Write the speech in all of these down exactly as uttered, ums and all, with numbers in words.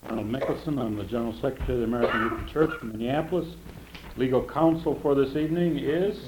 Arnold Mickelson. I'm the General Secretary of the American Lutheran Church in Minneapolis. Legal counsel for this evening is?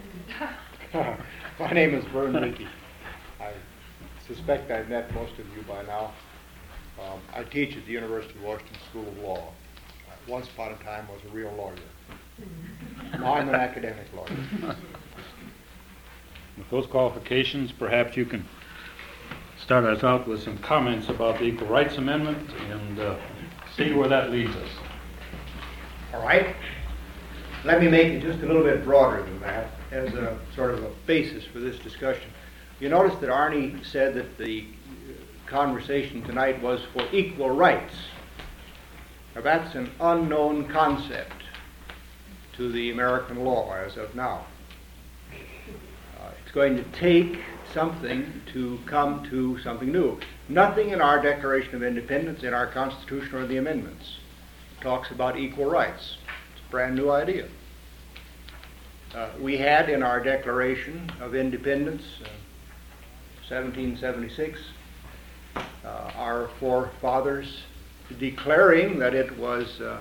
My name is Vern Rickey. I suspect I've met most of you by now. Um, I teach at the University of Washington School of Law. I, once upon a time was a real lawyer. Now I'm an academic lawyer. With those qualifications, perhaps you can start us out with some comments about the Equal Rights Amendment and uh, see where that leads us. All right. Let me make it just a little bit broader than that as a sort of a basis for this discussion. You notice that Arnie said that the conversation tonight was for equal rights. Now that's an unknown concept to the American law as of now. Uh, it's going to take something to come to something new. Nothing in our Declaration of Independence, in our Constitution or the amendments, talks about equal rights. It's a brand new idea. Uh, we had in our Declaration of Independence, uh, seventeen seventy-six, uh, our forefathers declaring that it was uh,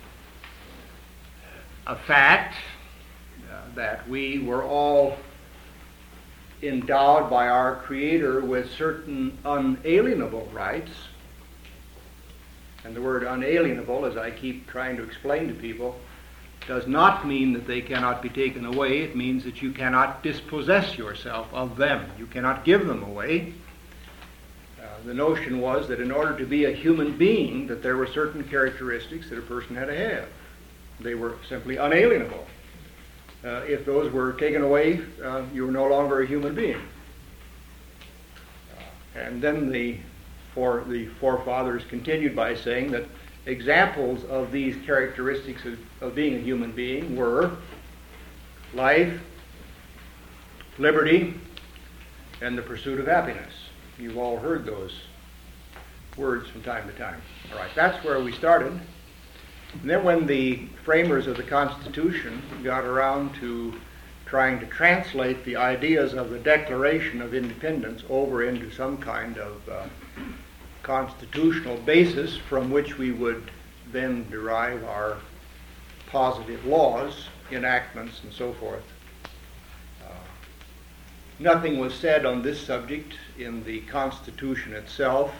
a fact uh, that we were all endowed by our Creator with certain unalienable rights. And the word unalienable, as I keep trying to explain to people, does not mean that they cannot be taken away. It means that you cannot dispossess yourself of them. You cannot give them away. Uh, the notion was that in order to be a human being, that there were certain characteristics that a person had to have. They were simply unalienable. Uh, if those were taken away, uh, you were no longer a human being. Uh, and then the, for, the forefathers continued by saying that examples of these characteristics of, of being a human being were life, liberty, and the pursuit of happiness. You've all heard those words from time to time. All right, that's where we started. And then when the framers of the Constitution got around to trying to translate the ideas of the Declaration of Independence over into some kind of uh, constitutional basis from which we would then derive our positive laws, enactments, and so forth, uh, nothing was said on this subject in the Constitution itself.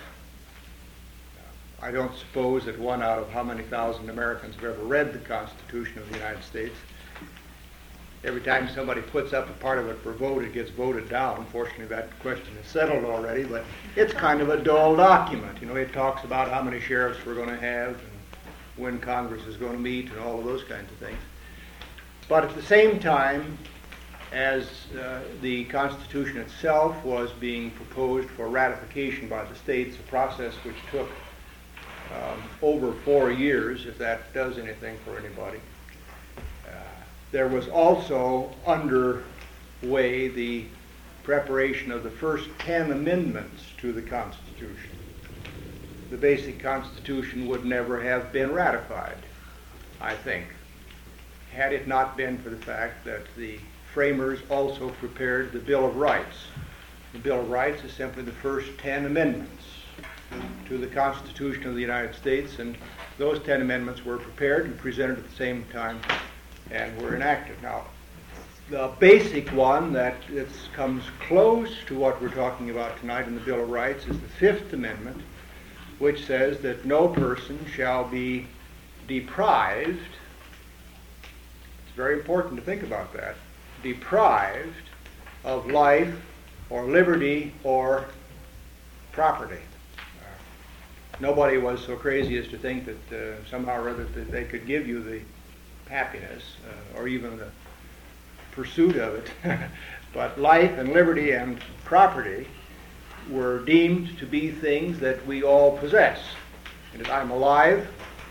I don't suppose that one out of how many thousand Americans have ever read the Constitution of the United States. Every time somebody puts up a part of it for vote, it gets voted down. Fortunately, that question is settled already, but it's kind of a dull document. You know, it talks about how many sheriffs we're going to have and when Congress is going to meet and all of those kinds of things. But at the same time, as uh, the Constitution itself was being proposed for ratification by the states, a process which took Um, over four years, if that does anything for anybody. Uh, there was also underway the preparation of the first ten amendments to the Constitution. The basic Constitution would never have been ratified, I think, had it not been for the fact that the framers also prepared the Bill of Rights. The Bill of Rights is simply the first ten amendments to the Constitution of the United States, and those ten amendments were prepared and presented at the same time and were enacted. Now, the basic one that it's, comes close to what we're talking about tonight in the Bill of Rights is the Fifth Amendment, which says that no person shall be deprived, it's very important to think about that, deprived of life or liberty or property. Nobody was so crazy as to think that uh, somehow or other that they could give you the happiness uh, or even the pursuit of it. But life and liberty and property were deemed to be things that we all possess. And if I'm alive,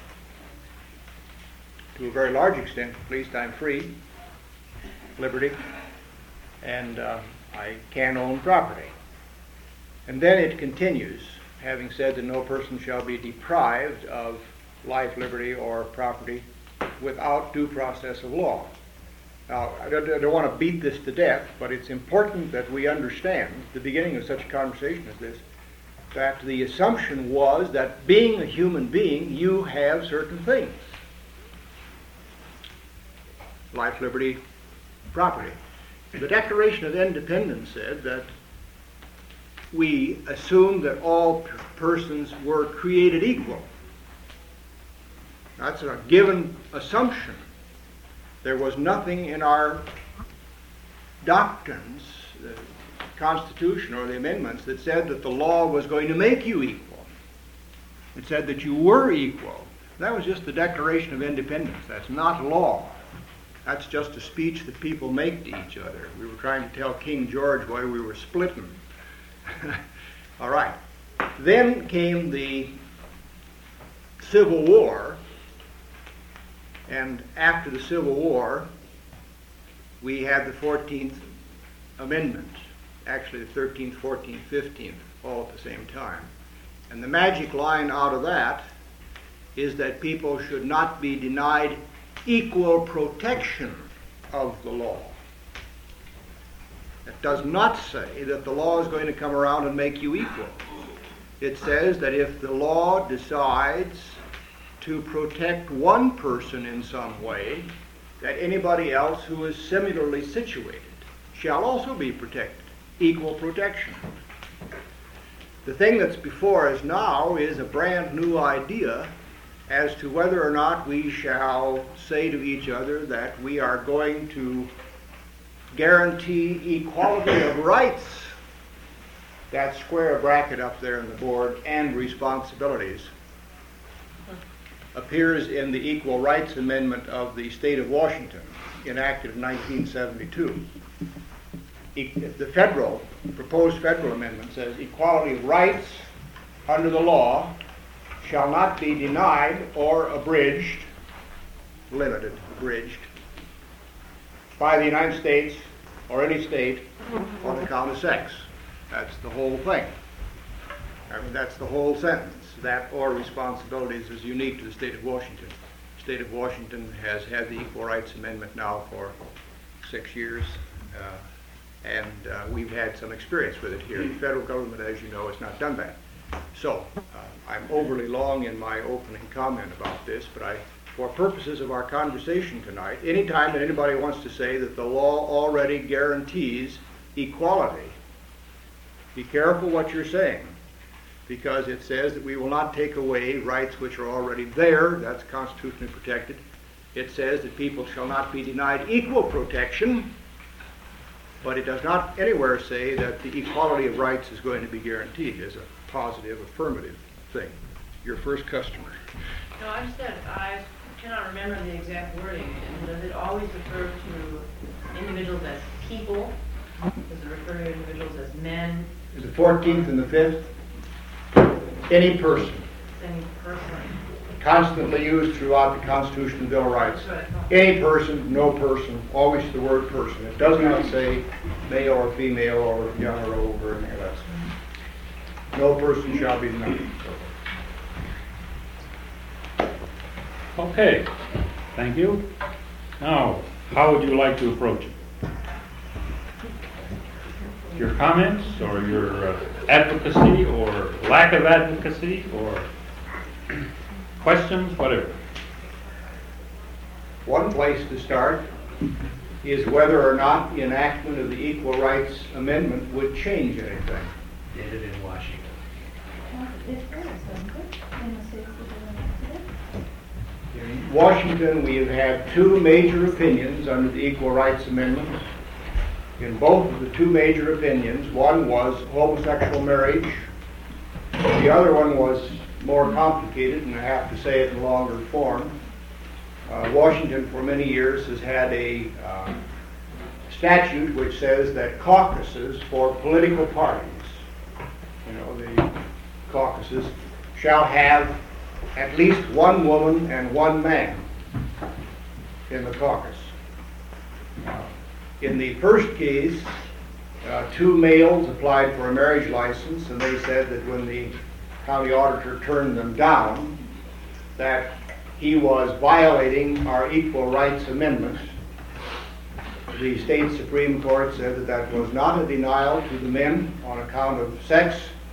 to a very large extent at least, I'm free, liberty, and uh, I can own property. And then it continues, having said that no person shall be deprived of life, liberty, or property without due process of law. Now, I don't, I don't want to beat this to death, but it's important that we understand, at the beginning of such a conversation as this, fact, the assumption was that being a human being, you have certain things. Life, liberty, property. The Declaration of Independence said that we assumed that all p- persons were created equal. That's a given assumption. There was nothing in our doctrines, the Constitution or the amendments, that said that the law was going to make you equal. It said that you were equal. That was just the Declaration of Independence. That's not law. That's just a speech that people make to each other. We were trying to tell King George why we were splitting. All right. Then came the Civil War, and after the Civil War, we had the fourteenth Amendment, actually the thirteenth, fourteenth, fifteenth, all at the same time. And the magic line out of that is that people should not be denied equal protection of the law. It does not say that the law is going to come around and make you equal. It says that if the law decides to protect one person in some way, that anybody else who is similarly situated shall also be protected. Equal protection. The thing that's before us now is a brand new idea as to whether or not we shall say to each other that we are going to guarantee equality of rights, that square bracket up there on the board, and responsibilities, appears in the Equal Rights Amendment of the State of Washington, enacted in nineteen seventy-two. E- the federal, proposed federal amendment says equality of rights under the law shall not be denied or abridged, limited, abridged, by the United States or any state on account of sex. That's the whole thing. I mean, that's the whole sentence. That or responsibilities is unique to the state of Washington. The state of Washington has had the Equal Rights Amendment now for six years, uh, and uh, we've had some experience with it here. The federal government, as you know, has not done that. So, uh, I'm overly long in my opening comment about this, but I, for purposes of our conversation tonight, anytime that anybody wants to say that the law already guarantees equality, be careful what you're saying, because it says that we will not take away rights which are already there. That's constitutionally protected. It says that people shall not be denied equal protection, but it does not anywhere say that the equality of rights is going to be guaranteed as a positive, affirmative thing. Your first customer. No, I said I cannot remember the exact wording. And does it always refer to individuals as people? Does it refer to individuals as men? The fourteenth and the fifth, any person. Any person? Constantly used throughout the Constitution and Bill of Rights. Any person, no person, always the word person. It does not say male or female or young or old or anything else. No person shall be denied. Okay, thank you. Now, how would you like to approach it? Your comments or your uh, advocacy or lack of advocacy or questions, whatever. One place to start is whether or not the enactment of the Equal Rights Amendment would change anything. Did it in Washington. In Washington, we have had two major opinions under the Equal Rights Amendment. In both of the two major opinions, one was homosexual marriage. The other one was more complicated, and I have to say it in longer form. Uh, Washington, for many years, has had a uh, statute which says that caucuses for political parties, you know, the caucuses, shall have at least one woman and one man in the caucus. Uh, in the first case, uh, two males applied for a marriage license, and they said that when the county auditor turned them down, that he was violating our Equal Rights Amendment. The state Supreme Court said that that was not a denial to the men on account of sex,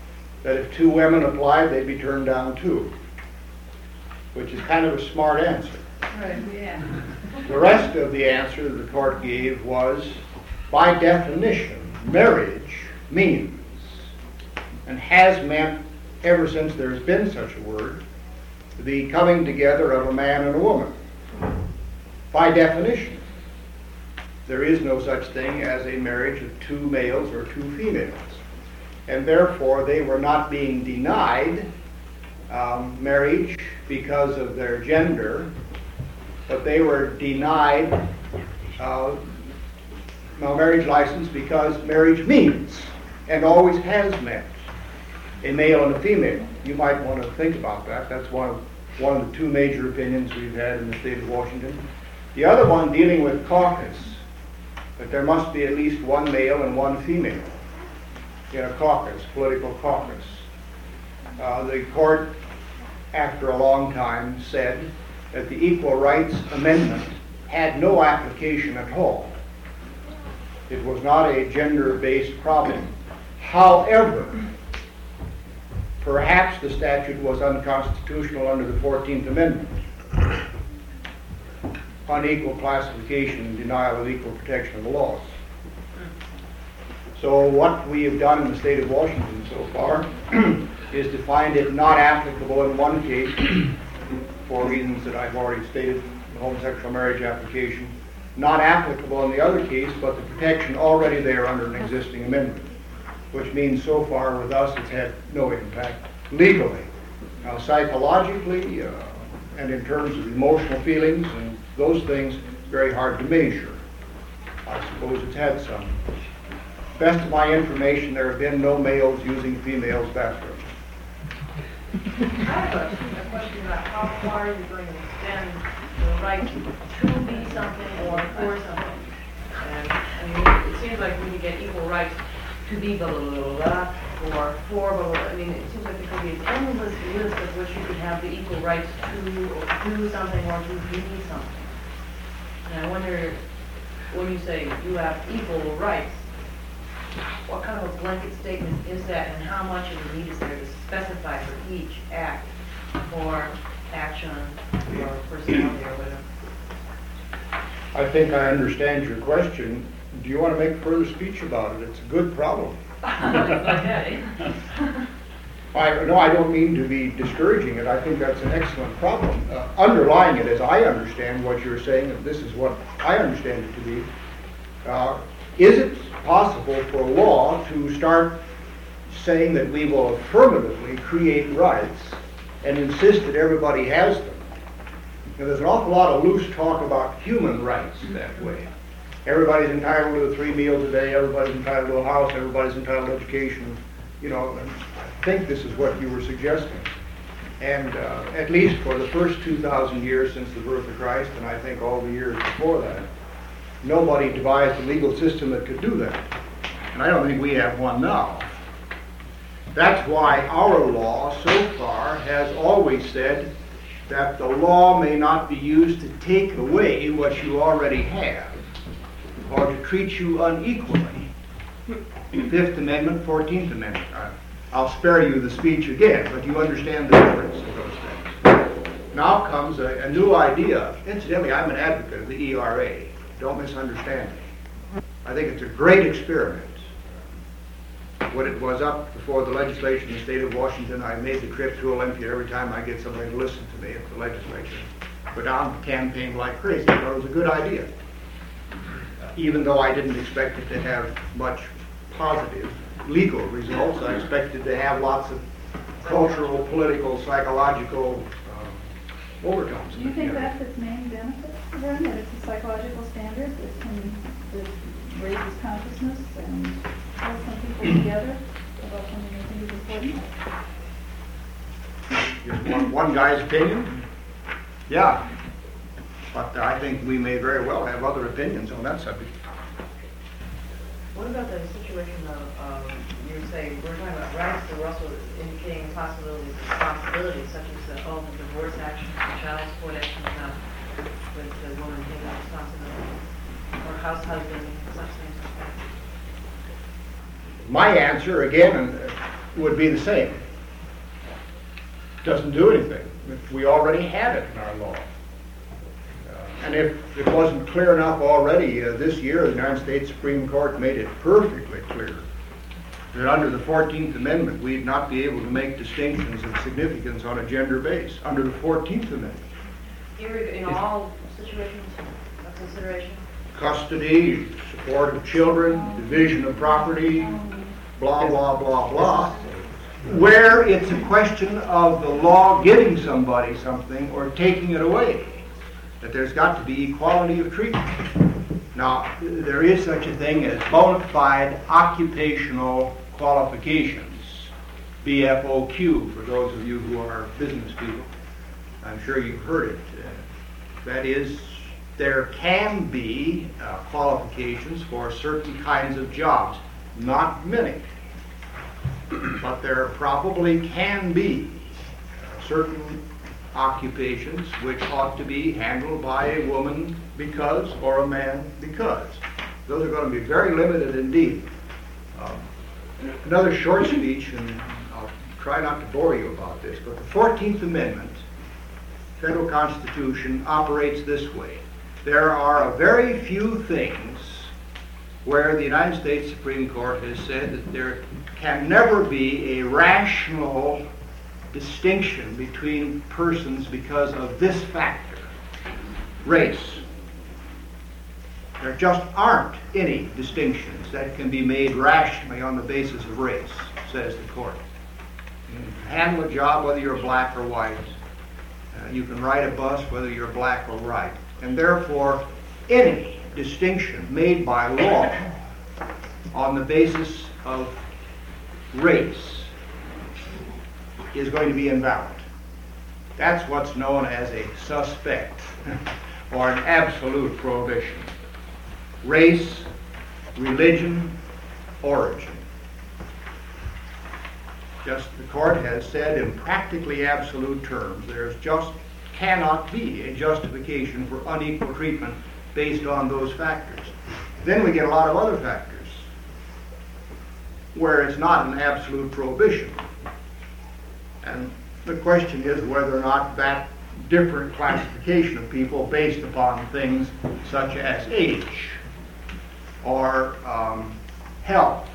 that if two women applied, they'd be turned down too, which is kind of a smart answer. Right, yeah. The rest of the answer the court gave was, by definition, marriage means, and has meant ever since there's been such a word, the coming together of a man and a woman. By definition, there is no such thing as a marriage of two males or two females. And therefore, they were not being denied um, marriage because of their gender, but they were denied uh, no, marriage license because marriage means, and always has meant, a male and a female. You might want to think about that. That's one of, one of the two major opinions we've had in the state of Washington. The other one dealing with caucus, that there must be at least one male and one female in a caucus, political caucus. Uh, the court, after a long time, said that the Equal Rights Amendment had no application at all. It was not a gender-based problem. However, perhaps the statute was unconstitutional under the fourteenth Amendment. Unequal classification and denial of equal protection of the laws. So what we have done in the state of Washington so far is to find it not applicable in one case for reasons that I've already stated, the homosexual marriage application, not applicable in the other case, but the protection already there under an existing amendment, which means so far with us it's had no impact legally. Now psychologically uh, and in terms of emotional feelings and those things, very hard to measure. I suppose it's had some. Best of my information, there have been no males using females' bathrooms. I have a, a question about how far you're going to extend the right to be something or for something. And, I mean, it seems like when you get equal rights to be blah, blah, blah, blah, blah, or for blah, blah, blah, I mean, it seems like there could be an endless list of which you could have the equal rights to or do something or to be something. And I wonder, when you say you have equal rights, what kind of a blanket statement is that, and how much of a need is there to specify for each act or action or personality or whatever? I think I understand your question. Do you want to make further speech about it? It's a good problem. Okay. I, no, I don't mean to be discouraging it. I think that's an excellent problem. Uh, underlying it, as I understand what you're saying, and this is what I understand it to be, uh, is it possible for law to start saying that we will affirmatively create rights and insist that everybody has them? And there's an awful lot of loose talk about human rights that way. Everybody's entitled to three meals a day, everybody's entitled to a house, everybody's entitled to education. You know, and I think this is what you were suggesting. And uh, at least for the first two thousand years since the birth of Christ, and I think all the years before that, nobody devised a legal system that could do that. And I don't think we have one now. That's why our law so far has always said that the law may not be used to take away what you already have or to treat you unequally. Fifth Amendment, fourteenth Amendment. I'll spare you the speech again, but you understand the difference of those things. Now comes a, a new idea. Incidentally, I'm an advocate of the E R A. Don't misunderstand me. I think it's a great experiment. When it was up before the legislature in the state of Washington, I made the trip to Olympia every time I get somebody to listen to me at the legislature. Go down and campaign like crazy. I thought it was a good idea. Even though I didn't expect it to have much positive legal results, I expected to have lots of cultural, political, psychological um, overtones. Do you think that's its main benefit, then, that it's a psychological standard that can that raises consciousness and holds some people together about something they think is important? Just one, one guy's opinion? Yeah. But I think we may very well have other opinions on that subject. What about the situation of, um, you were saying, we're talking about rights, but we're also indicating possibilities, responsibilities, such as the, oh, the divorce action, the child support action, uh, with the woman taking on responsibility, or house husband, such things like that. My answer, again, and would be the same. Doesn't do anything. We already have it in our law. Uh, and if it wasn't clear enough already, uh, this year the United States Supreme Court made it perfectly clear that under the fourteenth Amendment we'd not be able to make distinctions of significance on a gender base under the fourteenth Amendment. In all situations of consideration? Custody, support of children, division of property, blah, blah, blah, blah. Where it's a question of the law giving somebody something or taking it away, that there's got to be equality of treatment. Now, there is such a thing as bona fide occupational qualifications, B F O Q, for those of you who are business people. I'm sure you've heard it. Uh, that is, there can be uh, qualifications for certain kinds of jobs, not many. But there probably can be certain occupations which ought to be handled by a woman because, or a man because. Those are going to be very limited indeed. Um, another short speech, and I'll try not to bore you about this, but the fourteenth Amendment, Federal Constitution, operates this way. There are a very few things where the United States Supreme Court has said that there can never be a rational distinction between persons because of this factor, race. There just aren't any distinctions that can be made rationally on the basis of race, says the court. You can handle a job whether you're black or white. Uh, you can ride a bus whether you're black or white. And therefore, any distinction made by law on the basis of race is going to be invalid. That's what's known as a suspect or an absolute prohibition. Race, religion, origin. Just the court has said in practically absolute terms, there's just cannot be a justification for unequal treatment based on those factors. Then we get a lot of other factors where it's not an absolute prohibition. And the question is whether or not that different classification of people based upon things such as age or um, health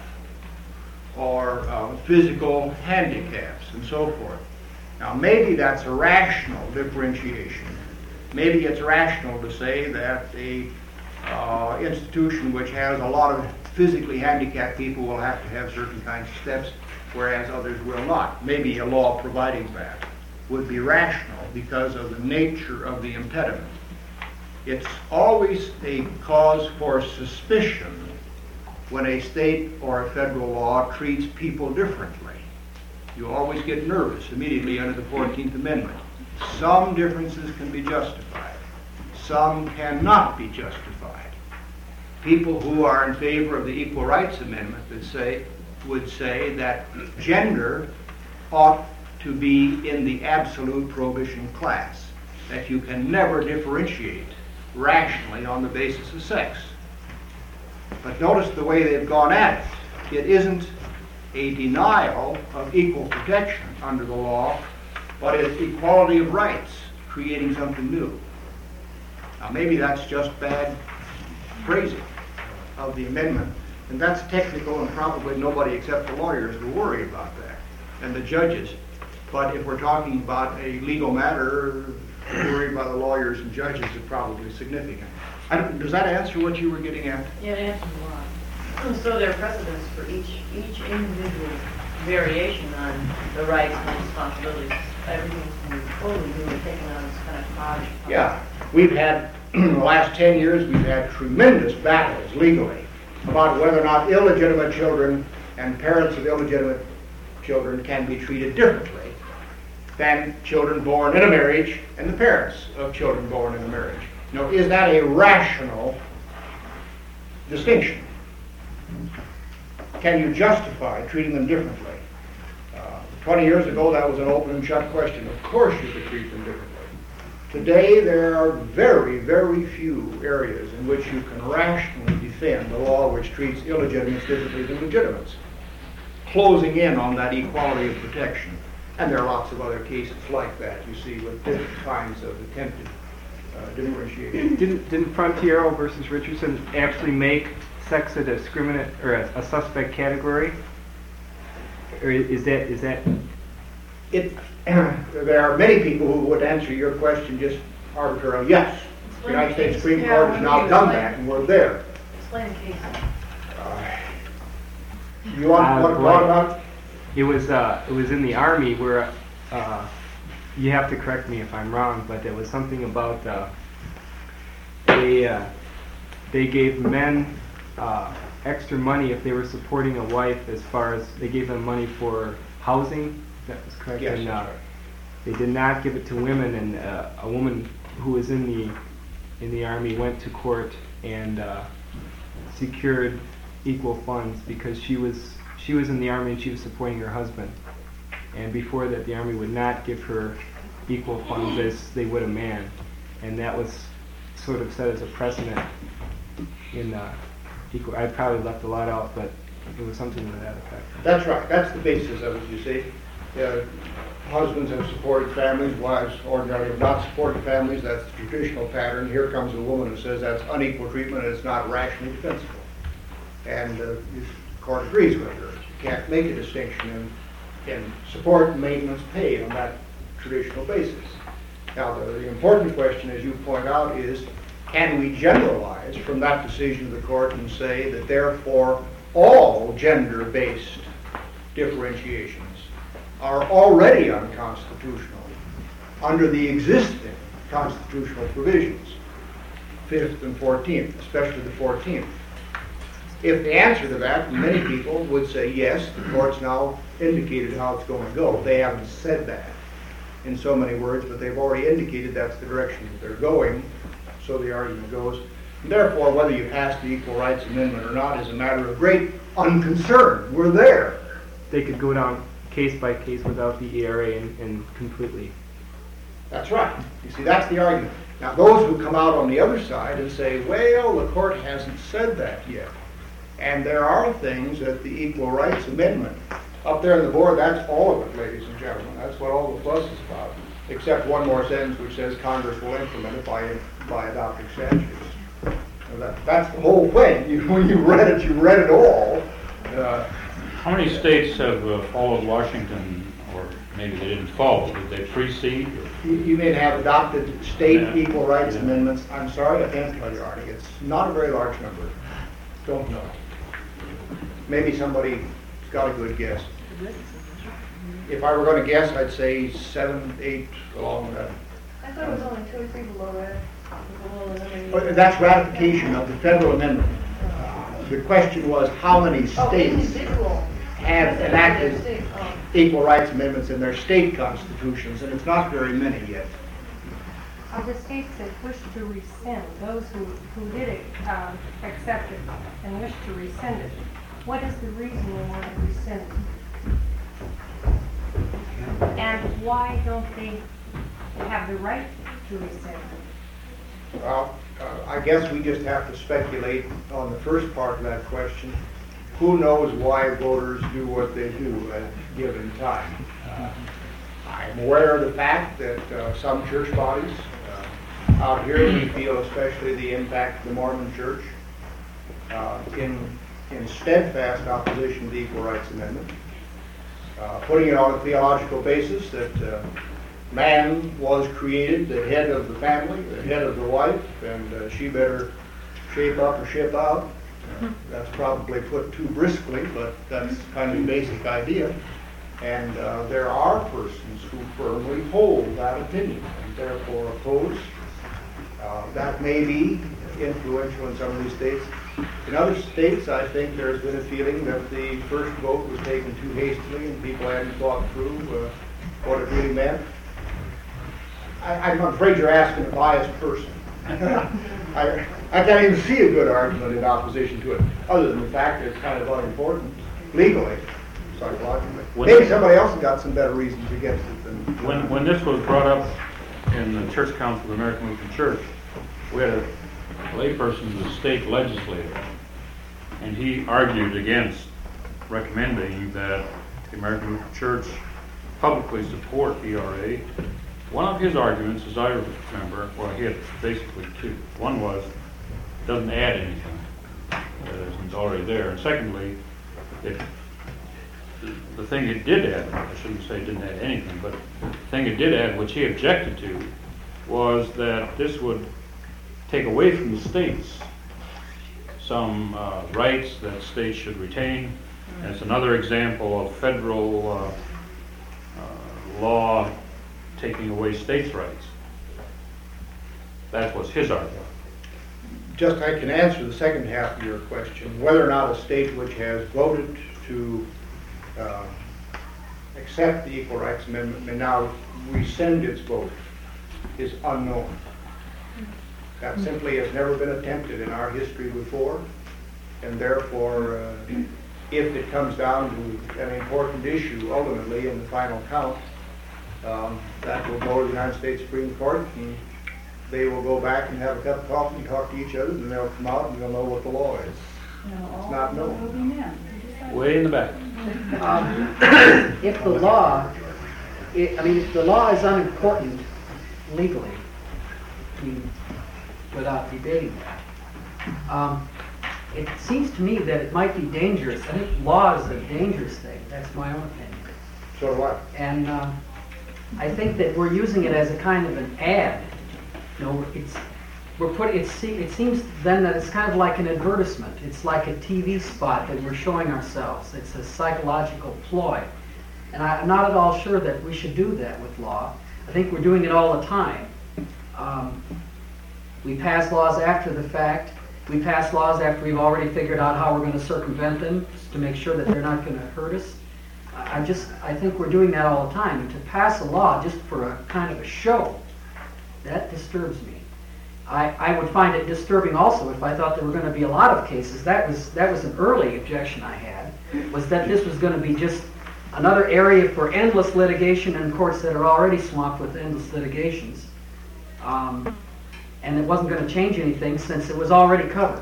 or uh, physical handicaps and so forth. Now maybe that's a rational differentiation. Maybe it's rational to say that a uh, institution which has a lot of physically handicapped people will have to have certain kinds of steps, whereas others will not. Maybe a law providing that would be rational because of the nature of the impediment. It's always a cause for suspicion when a state or a federal law treats people differently. You always get nervous immediately under the fourteenth Amendment. Some differences can be justified. Some cannot be justified. People who are in favor of the Equal Rights Amendment would say, would say that gender ought to be in the absolute prohibition class, that you can never differentiate rationally on the basis of sex. But notice the way they've gone at it. It isn't a denial of equal protection under the law, but it's equality of rights, creating something new. Now maybe that's just bad phrasing of the amendment, and that's technical, and probably nobody except the lawyers will worry about that, and the judges. But if we're talking about a legal matter, worry by the lawyers and judges is probably significant. I don't, does that answer what you were getting at? Yeah, it answers a lot. So there are precedents for each each individual variation on the rights and responsibilities. Everything's been totally really taken on this kind of hodgepodge. Yeah, we've had, in the last ten years, we've had tremendous battles legally about whether or not illegitimate children and parents of illegitimate children can be treated differently than children born in a marriage and the parents of children born in a marriage. Now, is that a rational distinction? Can you justify treating them differently? Uh, Twenty years ago, that was an open and shut question. Of course you could treat them differently. Today, there are very, very few areas in which you can rationally defend the law which treats illegitimates differently than legitimates. closing in on that equality of protection. And there are lots of other cases like that, you see, with different kinds of attempted uh, differentiation. Didn't, didn't Frontiero versus Richardson actually make sex a discriminate or a, a suspect category? Or is that is that? It, there are many people who would answer your question just arbitrarily, yes. The United States Supreme Yeah, Court has now you done explain- that, and we're there. Explain the case. Uh, You want, Uh, want to well- talk about it? It was uh, it was in the Army where uh, you have to correct me if I'm wrong, but it was something about uh, they uh, they gave men uh, extra money if they were supporting a wife, as far as they gave them money for housing. That was correct. Yes, and, uh, that's right. They did not give it to women, and uh, a woman who was in the in the Army went to court and uh, secured equal funds because she was she was in the Army and she was supporting her husband. And before that, the Army would not give her equal funds as they would a man, and that was sort of set as a precedent in uh, equal. I probably left a lot out, but it was something to that effect. That's right, that's the basis of it, you see. Uh, husbands have supported families, wives ordinarily have not supported families, that's the traditional pattern. Here comes a woman who says that's unequal treatment and it's not rationally defensible. And uh, the court agrees with her. You can't make a distinction in, in support, maintenance, pay on that traditional basis. Now, the, the important question, as you point out, is can we generalize from that decision of the court and say that therefore all gender-based differentiations are already unconstitutional under the existing constitutional provisions, fifth and fourteenth, especially the fourteenth. If the answer to that, many people would say yes, the court's now indicated how it's going to go. They haven't said that in so many words, but they've already indicated that's the direction that they're going, so the argument goes. And therefore, whether you pass the Equal Rights Amendment or not is a matter of great unconcern. We're there. They could go down case by case without the E R A and, and completely. That's right. You see, that's the argument. Now, those who come out on the other side and say, well, the court hasn't said that yet. And there are things that the Equal Rights Amendment, up there on the board, that's all of it, ladies and gentlemen. That's what all the fuss is about, except one more sentence which says Congress will implement it by, by adopting statutes. And that, that's the whole thing. You, when you read it, you read it all. Uh, How many states have uh, followed Washington, or maybe they didn't follow, did they precede? or- You, you may have adopted state Yeah. equal rights Yeah. amendments. I'm sorry, I can't tell you, Artie. It's not a very large number. Don't know. Maybe somebody's got a good guess. If I were going to guess, I'd say seven, eight, along that. I thought it was only two or three below that. Below the number. But that's ratification of the federal amendment. The question was how many Oh, states individual. have enacted State, oh. equal rights amendments in their state constitutions, and it's not very many yet. Of the states that wish to rescind, those who, who did it, um, accept it and wish to rescind it, what is the reason they want to rescind it? And why don't they have the right to rescind it? Well, uh, I guess we just have to speculate on the first part of that question. Who knows why voters do what they do at a given time? Uh, I'm aware of the fact that uh, some church bodies uh, out here, we feel especially the impact of the Mormon Church uh, in, in steadfast opposition to the Equal Rights Amendment, uh, putting it on a theological basis that uh, man was created the head of the family, the head of the wife, and uh, she better shape up or ship out. Uh, that's probably put too briskly, but that's kind of the basic idea. And uh, there are persons who firmly hold that opinion and therefore oppose. Uh, that may be influential in some of these states. In other states, I think there's been a feeling that the first vote was taken too hastily and people hadn't thought through uh, what it really meant. I, I'm afraid you're asking a biased person. I, I can't even see a good argument in opposition to it, other than the fact that it's kind of unimportant legally, psychologically. When- Maybe somebody else has got some better reasons against it than... When, when this was brought up in the Church Council of the American Lutheran Church, we had a layperson, the state legislator, and he argued against recommending that the American Lutheran Church publicly support E R A, one of his arguments, as I remember, well, he had basically two. One was, it doesn't add anything that isn't already there. And secondly, it, the thing it did add, I shouldn't say it didn't add anything, but the thing it did add, which he objected to, was that this would take away from the states some uh, rights that states should retain. And it's another example of federal uh, uh, law taking away states' rights. That was his argument. Just I can answer the second half of your question. Whether or not a state which has voted to uh, accept the Equal Rights Amendment may now rescind its vote is unknown. That simply has never been attempted in our history before, and therefore, uh, if it comes down to an important issue ultimately in the final count, um, that will go to the United States Supreme Court, and they will go back and have a cup of coffee and talk to each other, and they'll come out and they'll know what the law is. You know, all not known. will be men. You decide. Way in the back. Um, if the law, I I mean, if the law is unimportant legally, I mean, without debating that, um, it seems to me that it might be dangerous. I think law is a dangerous thing. That's my own opinion. So do I. And um, I think that we're using it as a kind of an ad. You know, it's we're putting it. It seems then that it's kind of like an advertisement. It's like a T V spot that we're showing ourselves. It's a psychological ploy, and I, I'm not at all sure that we should do that with law. I think we're doing it all the time. Um, we pass laws after the fact. We pass laws after we've already figured out how we're going to circumvent them to make sure that they're not going to hurt us. I just, I think we're doing that all the time. And to pass a law just for a kind of a show, that disturbs me. I, I would find it disturbing also if I thought there were going to be a lot of cases. That was, that was an early objection I had, was that this was going to be just another area for endless litigation in courts that are already swamped with endless litigations. Um, and it wasn't going to change anything since it was already covered.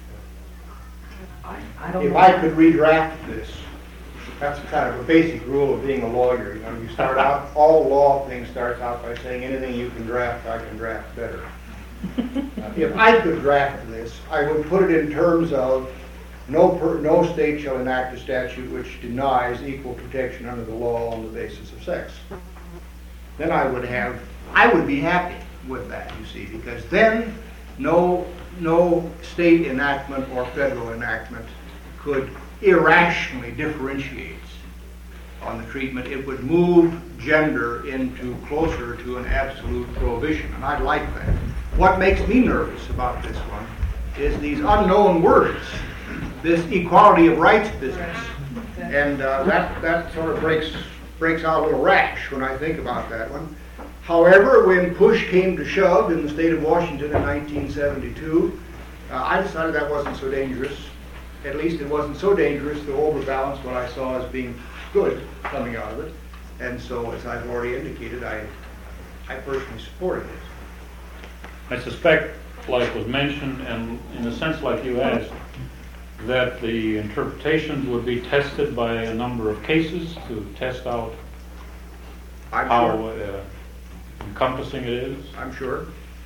I, I don't If know. I could redraft this, that's kind of a basic rule of being a lawyer. You know, you start out, all law thing starts out by saying anything you can draft, I can draft better. Uh, if I could draft this, I would put it in terms of no per, no state shall enact a statute which denies equal protection under the law on the basis of sex. Then I would have, I would be happy with that, you see, because then no no state enactment or federal enactment could irrationally differentiate on the treatment. It would move gender into closer to an absolute prohibition, and I'd like that. What makes me nervous about this one is these unknown words, this equality of rights business, and uh, that that sort of breaks breaks out a little rash when I think about that one. However, when push came to shove in the state of Washington in nineteen seventy-two, uh, I decided that wasn't so dangerous. At least it wasn't so dangerous to overbalance what I saw as being good coming out of it. And so, as I've already indicated, I, I personally supported it. I suspect, like was mentioned, and in a sense like you asked, that the interpretations would be tested by a number of cases to test out I'm how sure. uh, encompassing it is. I'm sure.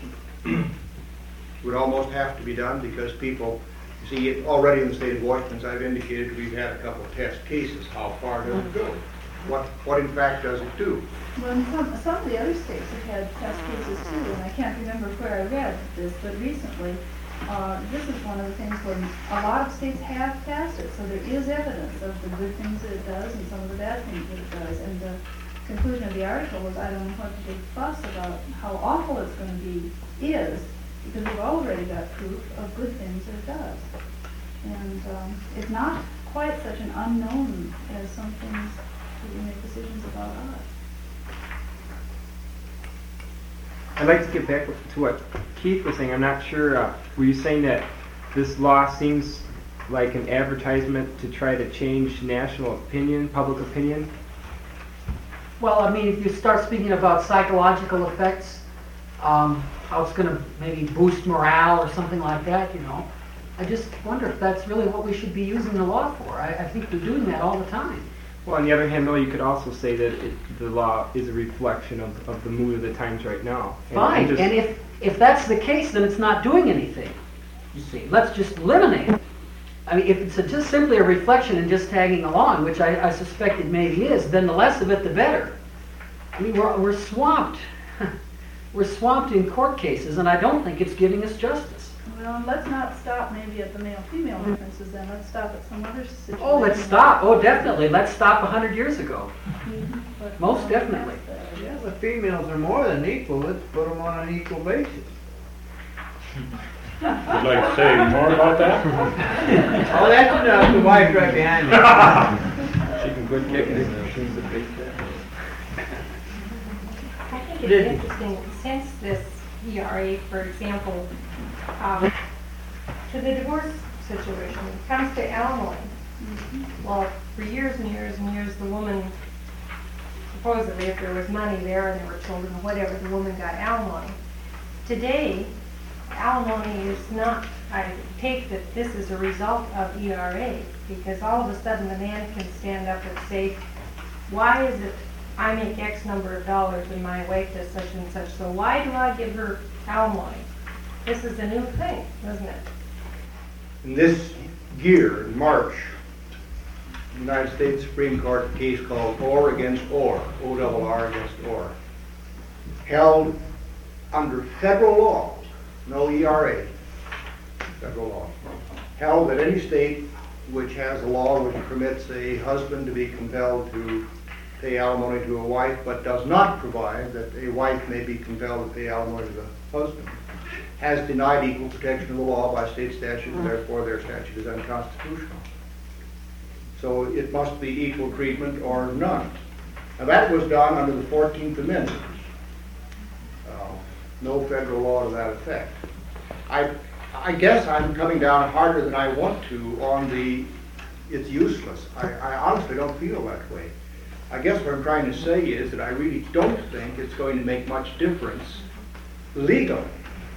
Would almost have to be done because people, you see, it, already in the state of Washington, as I've indicated, we've had a couple of test cases. How far does it go? What, what in fact does it do? Well, and some, some of the other states have had test cases too, and I can't remember where I read this, but recently, uh, this is one of the things where a lot of states have passed it, so there is evidence of the good things that it does and some of the bad things that it does. And the conclusion of the article was, I don't know what the big fuss about how awful it's going to be is, because we've already got proof of good things that it does. And um, it's not quite such an unknown as some things that we make decisions about us. I'd like to get back to what Keith was saying. I'm not sure, uh, were you saying that this law seems like an advertisement to try to change national opinion, public opinion? Well, I mean, if you start speaking about psychological effects, um, how it's going to maybe boost morale or something like that, you know, I just wonder if that's really what we should be using the law for. I, I think we're doing that all the time. Well, on the other hand, though, you could also say that it, the law is a reflection of, of the mood of the times right now. And Fine, just- and if, if that's the case, then it's not doing anything. You see, let's just eliminate it. I mean, if it's a, just simply a reflection and just tagging along, which I, I suspect it maybe is, then the less of it, the better. I mean, we're, we're swamped. We're swamped in court cases, and I don't think it's giving us justice. Well, let's not stop maybe at the male-female differences then, let's stop at some other situation. Oh, let's stop. Oh, definitely. Let's stop a hundred years ago. Mhm, but, Most um, definitely. that's the- Yeah, the females are more than equal, let's put them on an equal basis. Would like to say more about that? Oh, that's enough, the wife's right behind me. She can quit kicking it. She's a big I think it's interesting, since this E R A, for example, um, to the divorce situation, it comes to alimony. Well, for years and years and years, the woman, supposedly, if there was money there and there were children, whatever, the woman got alimony. Today, alimony is not, I take that this is a result of E R A, because all of a sudden the man can stand up and say, why is it I make X number of dollars and my wife does such and such, so why do I give her alimony? This is a new thing, isn't it? In this year, in March, the United States Supreme Court, a case called Orr against Orr, O R R against Orr, held under federal law, no E R A, federal law, held that any state which has a law which permits a husband to be compelled to pay alimony to a wife, but does not provide that a wife may be compelled to pay alimony to the husband, has denied equal protection of the law by state statute, and therefore their statute is unconstitutional. So it must be equal treatment or none. Now that was done under the fourteenth Amendment. Uh, no federal law to that effect. I, I guess I'm coming down harder than I want to on the, it's useless. I, I honestly don't feel that way. I guess what I'm trying to say is that I really don't think it's going to make much difference legally,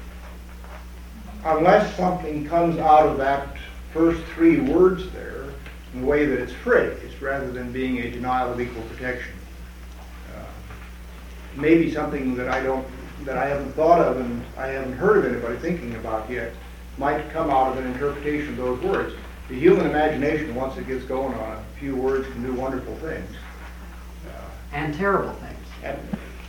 unless something comes out of that first three words there in the way that it's phrased, rather than being a denial of equal protection. Uh, maybe something that I don't, that I haven't thought of and I haven't heard of anybody thinking about yet might come out of an interpretation of those words. The human imagination, once it gets going on a few words, can do wonderful things. And terrible things. And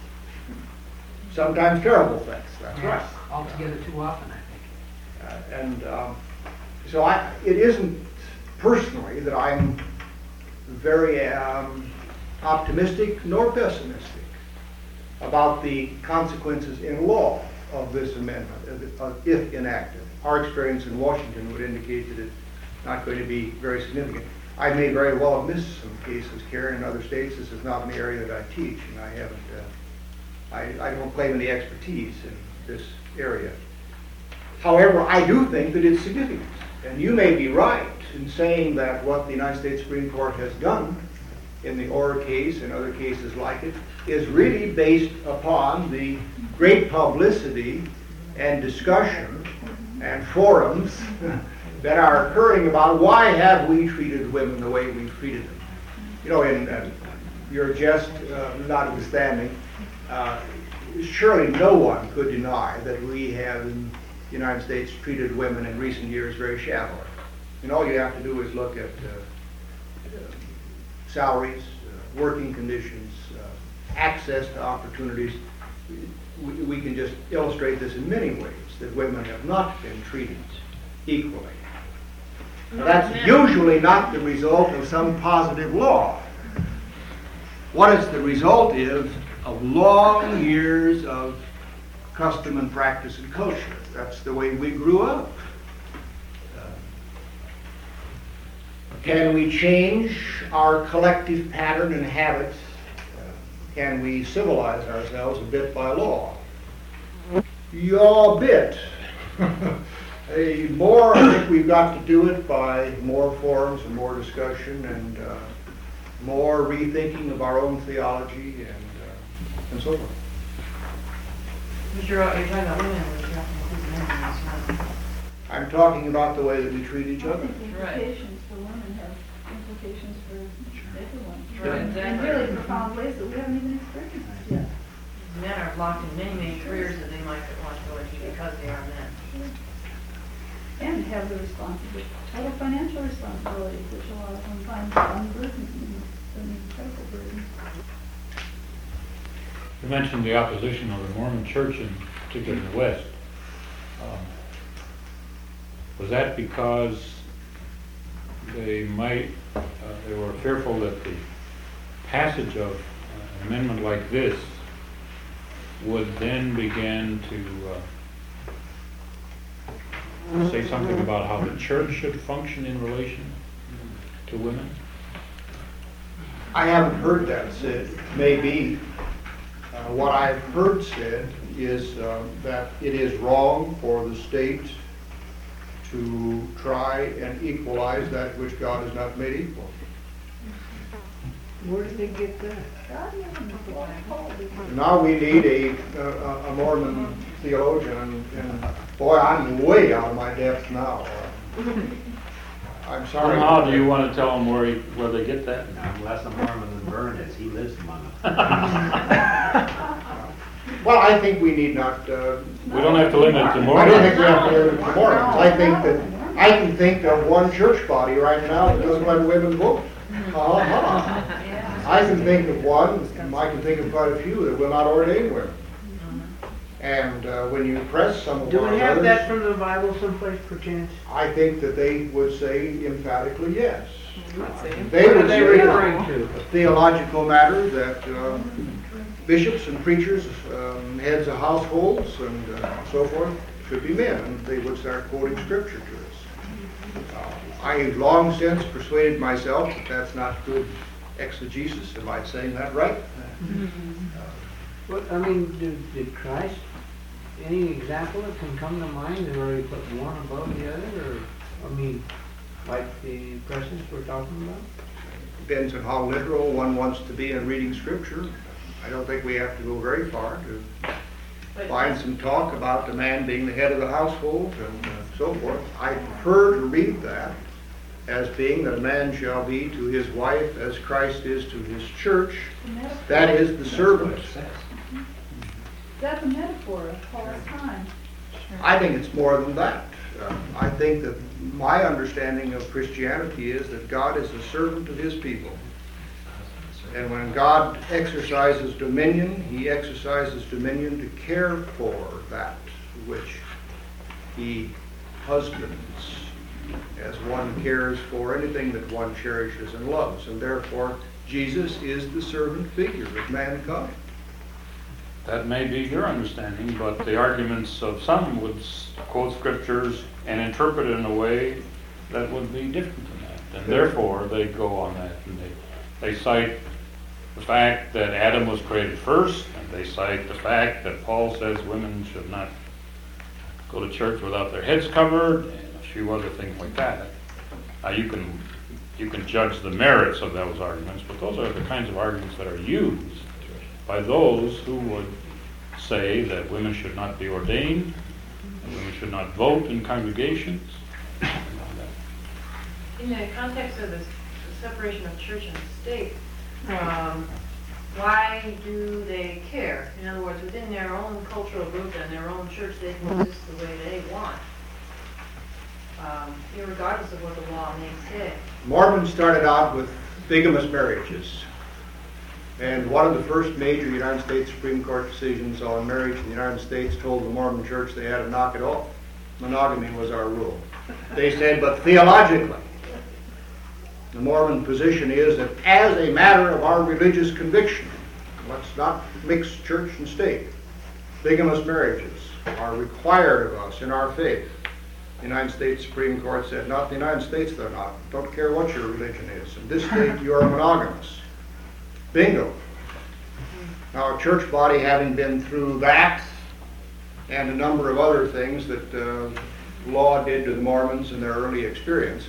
sometimes terrible things, that's right. Altogether too often, I think. Uh, and um, so I, it isn't personally that I'm very um, optimistic nor pessimistic about the consequences in law of this amendment, uh, if enacted. Our experience in Washington would indicate that it's not going to be very significant. I may very well have missed some cases, Karen, in other states. This is not an area that I teach, and I haven't, uh, I, I don't claim any expertise in this area. However, I do think that it's significant. And you may be right in saying that what the United States Supreme Court has done in the Orr case and other cases like it is really based upon the great publicity and discussion and forums that are occurring about why have we treated women the way we've treated them. You know, in uh, your jest uh, notwithstanding, uh, surely no one could deny that we have in the United States treated women in recent years very shabbily. And all you have to do is look at uh, uh, salaries, uh, working conditions, uh, access to opportunities. We, we can just illustrate this in many ways, that women have not been treated equally. Now, that's usually not the result of some positive law. What is the result is of long years of custom and practice and culture. That's the way we grew up. Uh, can we change our collective pattern and habits? Uh, can we civilize ourselves a bit by law? Yeah, a bit. A more, I think we've got to do it by more forums and more discussion and uh, more rethinking of our own theology and, uh, and so forth. Mister You're talking about women, but you're not including men in this one. I'm talking about the way that we treat each I other. think the implications for women have implications for everyone. Right, In exactly. really profound ways that we haven't even experienced yet. Men are blocked in many, many careers that they might want to go into because they are men. And have the responsibility, total financial responsibility, which a lot of them find unburdened and an incredible burden. You mentioned the opposition of the Mormon Church, in particular in the West. Um, was that because they might, uh, they were fearful that the passage of uh, an amendment like this would then begin to uh, say something about how the church should function in relation to women? I haven't heard that said. Maybe. Uh, what I've heard said is um, that it is wrong for the state to try and equalize that which God has not made equal. Where did they get that? God hasn't called. Now we need a, a, a Mormon theologian, and, and boy, I'm way out of my depth now. I'm sorry. How do you want to tell them where, he, where they get that? I'm less a Mormon than Vern is. He lives among us. Well, I think we need not. Uh, We don't have to limit it to I Mormons. don't think we have to limit it to Mormons. I think that I can think of one church body right now that doesn't let women vote. Uh-huh. I can think of one. I can think of quite a few that will not ordain women. And uh, when you press some of Do our we have others, that from the Bible someplace, perchance? I think that they would say emphatically yes. They What would are they say referring to? a theological matter that uh, bishops and preachers, um, heads of households, and uh, so forth, should be men, and they would start quoting scripture to us. Uh, I have long since persuaded myself that that's not good exegesis. Am I saying that right? What, I mean, did, did Christ, any example that can come to mind where he put one above the other, or, I mean, like the precedents we're talking about? Depends on how literal one wants to be in reading scripture. I don't think we have to go very far to But find some talk about the man being the head of the household and uh, so forth. I prefer to read that as being that a man shall be to his wife as Christ is to his church. That is the servant. That's a metaphor of Paul's time. I think it's more than that. Uh, I think that my understanding of Christianity is that God is a servant of his people. And when God exercises dominion, he exercises dominion to care for that which he husbands, as one cares for anything that one cherishes and loves. And therefore, Jesus is the servant figure of mankind. That may be your understanding, but the arguments of some would s- quote scriptures and interpret it in a way that would be different than that. And therefore, they go on that, and they, they cite the fact that Adam was created first, and they cite the fact that Paul says women should not go to church without their heads covered, and a few other things like that. Now, you can, you can judge the merits of those arguments, but those are the kinds of arguments that are used by those who would say that women should not be ordained, and women should not vote in congregations. in the context of this the separation of church and state, um, why do they care? In other words, within their own cultural group and their own church, they can exist the way they want, um, irregardless of what the law may say. Mormons started out with bigamous marriages. And one of the first major United States Supreme Court decisions on marriage in the United States told the Mormon Church they had to knock it off. Monogamy was our rule. They said, but theologically, the Mormon position is that as a matter of our religious conviction, let's not mix church and state. Bigamous marriages are required of us in our faith. The United States Supreme Court said, not the United States they're not. Don't care what your religion is. In this state, you are monogamous. Bingo. Now, a church body having been through that and a number of other things that uh, law did to the Mormons in their early experience,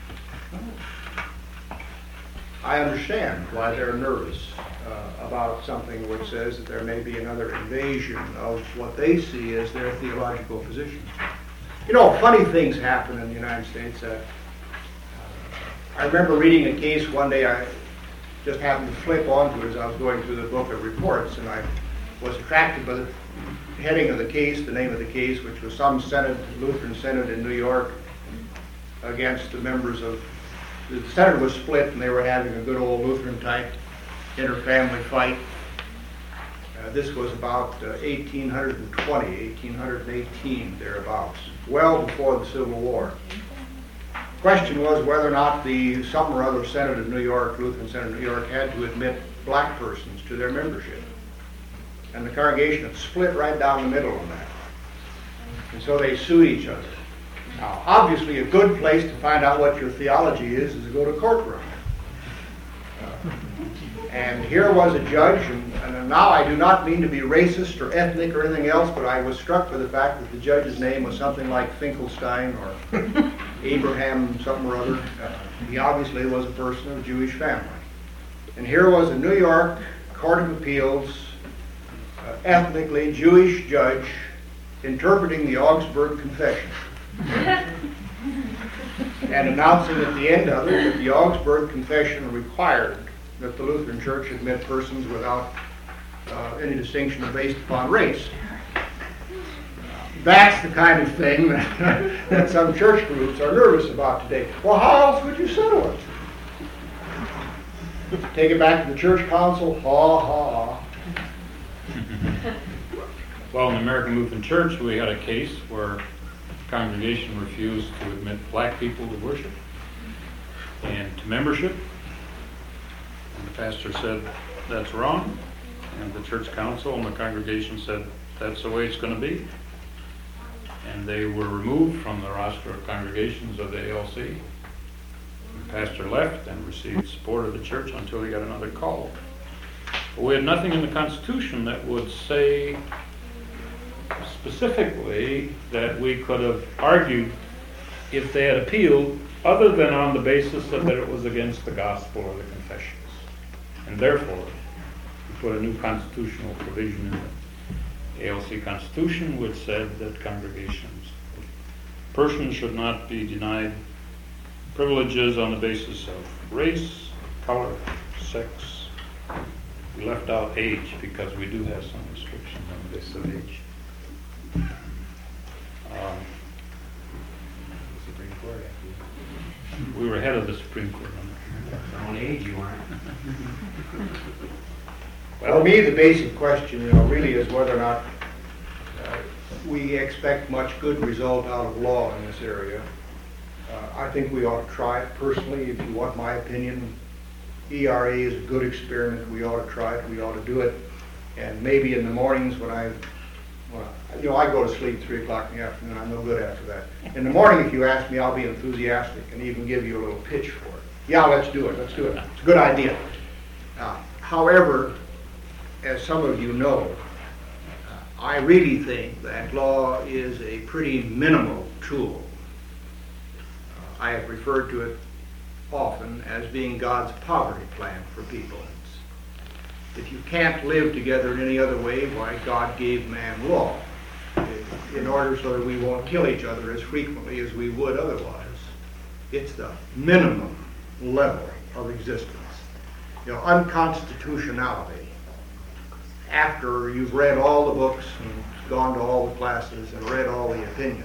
I understand why they're nervous uh, about something which says that there may be another invasion of what they see as their theological position. You know, funny things happen in the United States. Uh, I remember reading a case one day. I just happened to flip onto it as I was going through the book of reports, and I was attracted by the heading of the case, the name of the case, which was some Senate, Lutheran Senate in New York against the members of, the Senate was split and they were having a good old Lutheran type inter-family fight. Uh, this was about uh, eighteen twenty, eighteen eighteen, thereabouts, well before the Civil War. Question was whether or not the some or other Senate of New York, Lutheran Senate of New York, had to admit black persons to their membership. And the congregation had split right down the middle on that. And so they sued each other. Now, obviously, a good place to find out what your theology is is to go to courtroom. Uh, and here was a judge, and, and now I do not mean to be racist or ethnic or anything else, but I was struck by the fact that the judge's name was something like Finkelstein or Abraham something or other. Uh, he obviously was a person of Jewish family. And here was a New York Court of Appeals, uh, ethnically Jewish judge interpreting the Augsburg Confession. And announcing at the end of it that the Augsburg Confession required that the Lutheran Church admit persons without uh, any distinction based upon race. That's the kind of thing that, that some church groups are nervous about today. Well, how else would you settle it? Take it back to the church council? Ha ha. Well, in the American Lutheran Church, we had a case where the congregation refused to admit black people to worship and to membership. And the pastor said, that's wrong. And the church council and the congregation said, that's the way it's going to be. And they were removed from the roster of congregations of the A L C. The pastor left and received support of the church until he got another call. But we had nothing in the Constitution that would say specifically that we could have argued if they had appealed, other than on the basis of that it was against the gospel or the confessions. And therefore, we put a new constitutional provision in the A L C Constitution which said that congregations, persons should not be denied privileges on the basis of race, color, sex. We left out age because we do have some restrictions on the basis of age. Um, Supreme Court, we were ahead of the Supreme Court on that. on age you aren't. For me, the basic question, you know, really is whether or not uh, we expect much good result out of law in this area. Uh, I think we ought to try it personally. If you want my opinion, E R A is a good experiment. We ought to try it. We ought to do it. And maybe in the mornings when I, well, you know, I go to sleep three o'clock in the afternoon. I'm no good after that. In the morning, if you ask me, I'll be enthusiastic and even give you a little pitch for it. Yeah, let's do it. Let's do it. It's a good idea. Uh, however, as some of you know, uh, I really think that law is a pretty minimal tool. Uh, I have referred to it often as being God's poverty plan for people. It's, if you can't live together in any other way, why God gave man law in order so that we won't kill each other as frequently as we would otherwise. It's the minimum level of existence. You know, unconstitutionality, after you've read all the books and gone to all the classes and read all the opinions,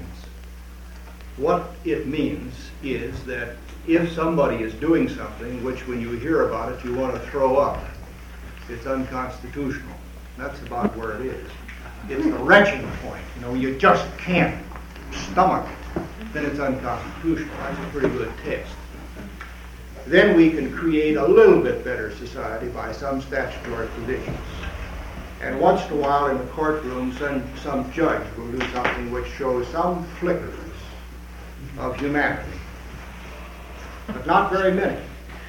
what it means is that if somebody is doing something which when you hear about it you want to throw up, it's unconstitutional. That's about where it is. It's the wrenching point. You know, you just can't stomach it. Then it's unconstitutional. That's a pretty good test. Then we can create a little bit better society by some statutory provisions. And once in a while in the courtroom, some, some judge will do something which shows some flickers of humanity. But not very many.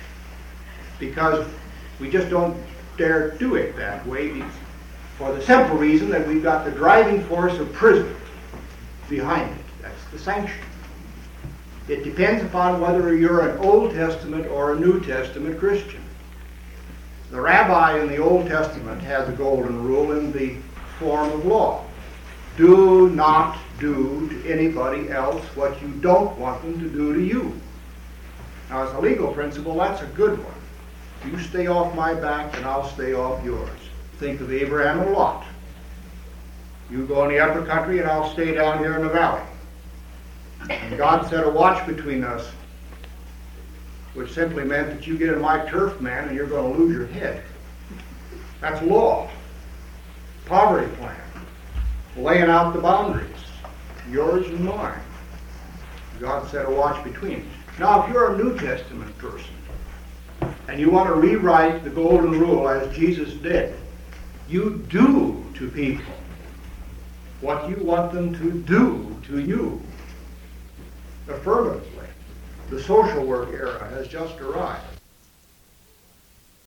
Because we just don't dare do it that way for the simple reason that we've got the driving force of prison behind it. That's the sanction. It depends upon whether you're an Old Testament or a New Testament Christian. The rabbi in the Old Testament has a golden rule in the form of law. Do not do to anybody else what you don't want them to do to you. Now, as a legal principle, that's a good one. You stay off my back and I'll stay off yours. Think of Abraham and Lot. You go in the upper country and I'll stay down here in the valley. And God set a watch between us, which simply meant that you get in my turf, man, and you're going to lose your head. That's law. Poverty plan. Laying out the boundaries. Yours and mine. God set a watch between us. Now, if you're a New Testament person, and you want to rewrite the golden rule as Jesus did, you do to people what you want them to do to you. Affirmatively. The social work era has just arrived.